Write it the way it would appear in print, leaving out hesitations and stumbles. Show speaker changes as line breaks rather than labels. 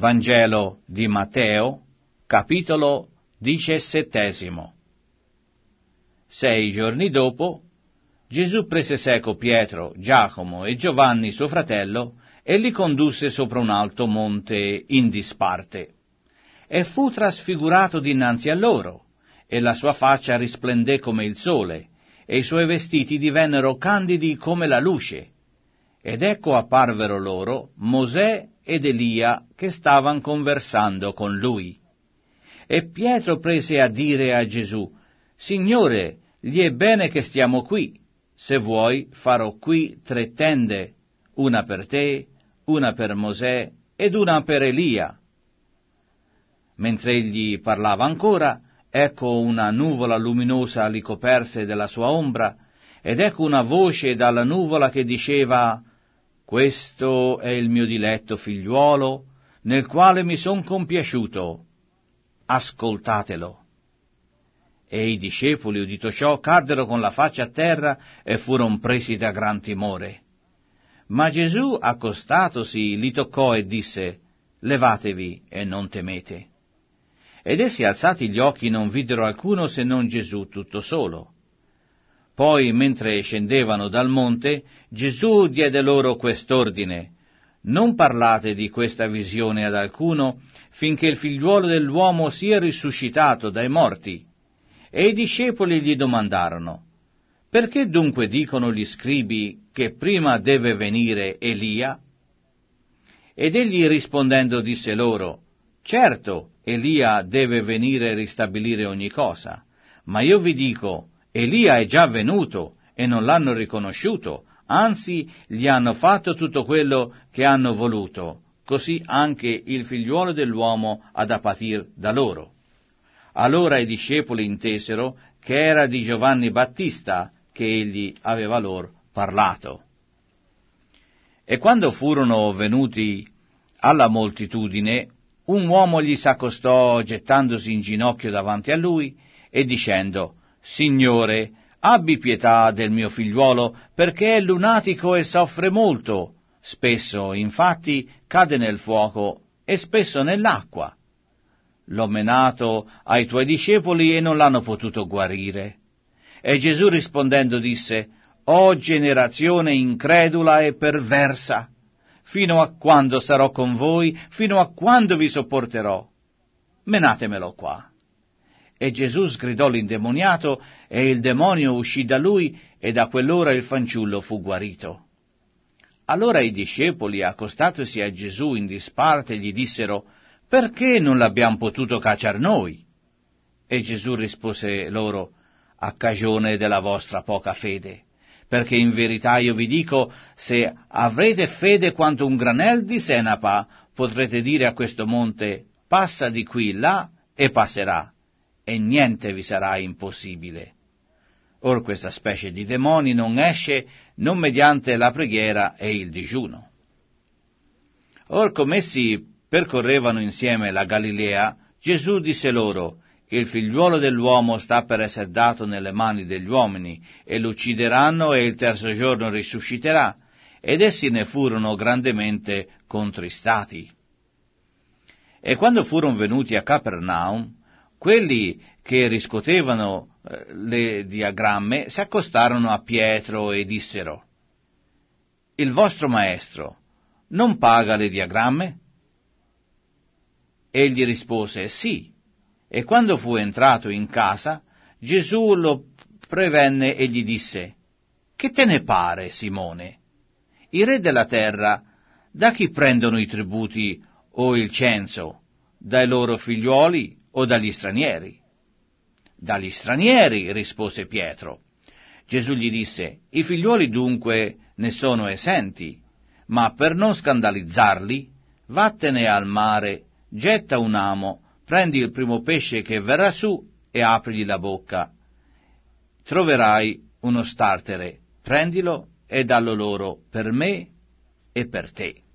Vangelo di Matteo, capitolo 17. 6 giorni dopo, Gesù prese seco Pietro, Giacomo e Giovanni suo fratello e li condusse sopra un alto monte in disparte. E fu trasfigurato dinanzi a loro, e la sua faccia risplendé come il sole, e i suoi vestiti divennero candidi come la luce. Ed ecco apparvero loro Mosè ed Elia che stavano conversando con lui. E Pietro prese a dire a Gesù: Signore, gli è bene che stiamo qui. Se vuoi, farò qui 3 tende, una per te, una per Mosè ed una per Elia. Mentre egli parlava ancora, ecco una nuvola luminosa li coperse della sua ombra, ed ecco una voce dalla nuvola che diceva: Questo è il mio diletto figliuolo, nel quale mi son compiaciuto. Ascoltatelo. E i discepoli, udito ciò, caddero con la faccia a terra e furono presi da gran timore. Ma Gesù, accostatosi, li toccò e disse: Levatevi e non temete. Ed essi, alzati gli occhi, non videro alcuno se non Gesù tutto solo. Poi, mentre scendevano dal monte, Gesù diede loro quest'ordine: Non parlate di questa visione ad alcuno, finché il figliuolo dell'uomo sia risuscitato dai morti. E i discepoli gli domandarono: Perché dunque dicono gli scribi che prima deve venire Elia? Ed egli rispondendo disse loro: Certo, Elia deve venire e ristabilire ogni cosa, ma io vi dico, Elia è già venuto e non l'hanno riconosciuto, anzi gli hanno fatto tutto quello che hanno voluto, così anche il figliuolo dell'uomo ha da patir da loro. Allora i discepoli intesero che era di Giovanni Battista che egli aveva loro parlato. E quando furono venuti alla moltitudine, un uomo gli s'accostò gettandosi in ginocchio davanti a lui e dicendo: Signore, abbi pietà del mio figliuolo, perché è lunatico e soffre molto. Spesso, infatti, cade nel fuoco e spesso nell'acqua. L'ho menato ai tuoi discepoli e non l'hanno potuto guarire. E Gesù rispondendo disse: O generazione incredula e perversa, fino a quando sarò con voi, fino a quando vi sopporterò? Menatemelo qua. E Gesù sgridò l'indemoniato, e il demonio uscì da lui, e da quell'ora il fanciullo fu guarito. Allora i discepoli, accostatosi a Gesù in disparte, gli dissero: Perché non l'abbiamo potuto cacciar noi? E Gesù rispose loro: A cagione della vostra poca fede. Perché in verità io vi dico, se avrete fede quanto un granel di senape, potrete dire a questo monte: Passa di qui là, e passerà, e niente vi sarà impossibile. Or questa specie di demoni non esce non mediante la preghiera e il digiuno. Or come essi percorrevano insieme la Galilea, Gesù disse loro: Il figliuolo dell'uomo sta per essere dato nelle mani degli uomini, e lo uccideranno, e il terzo giorno risusciterà. Ed essi ne furono grandemente contristati. E quando furono venuti a Capernaum, quelli che riscuotevano le diagramme si accostarono a Pietro e dissero: Il vostro maestro non paga le diagramme? Egli rispose: Sì. E quando fu entrato in casa, Gesù lo prevenne e gli disse: Che te ne pare, Simone? I re della terra da chi prendono i tributi o il censo? Dai loro figliuoli o dagli stranieri? Dagli stranieri, rispose Pietro. Gesù gli disse: I figliuoli dunque ne sono esenti, ma per non scandalizzarli, vattene al mare, getta un amo, prendi il primo pesce che verrà su e aprigli la bocca. Troverai uno startere, prendilo e dallo loro per me e per te.